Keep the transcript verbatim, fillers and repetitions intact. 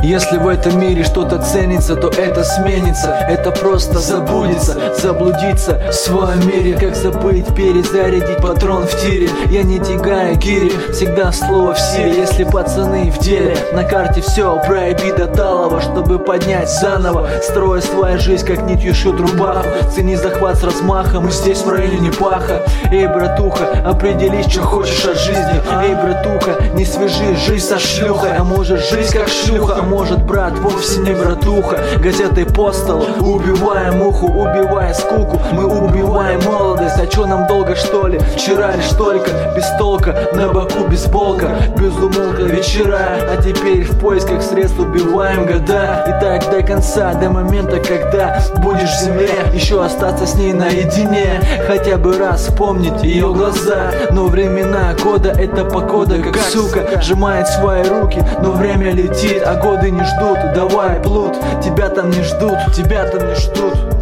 Если в этом мире что-то ценится, то это сменится. Это просто забудется, заблудиться в своем мире. Как забыть перезарядить патрон в тире. Я не тягаю гири, всегда слово в силе. Если пацаны в деле, на карте все проеби до талого, чтобы поднять заново, строя свою жизнь как нитью шьют рубаху. Цени захват с размахом, мы здесь в районе паха. Эй, братуха, определись, что хочешь от жизни. Эй, братуха, не свяжи жизнь со шлюхой. А может жизнь как шлюха, а может брат вовсе не братуха. Газетой по столу, убивая муху, убивая скуку. Мы убиваем молодость, а чё нам долго что ли? Вчера лишь только, без толка, на боку бейсболка, без умолка вечера. А теперь в поисках средств убиваем года. И так до конца, до момента, когда будешь в земле, еще остаться с ней наедине, хотя бы раз вспомнить ее глаза. Но времена года — это погода, как сука сжимает свои руки. Но время летит, а годы не ждут. Давай, плут, тебя там не ждут, тебя там не ждут.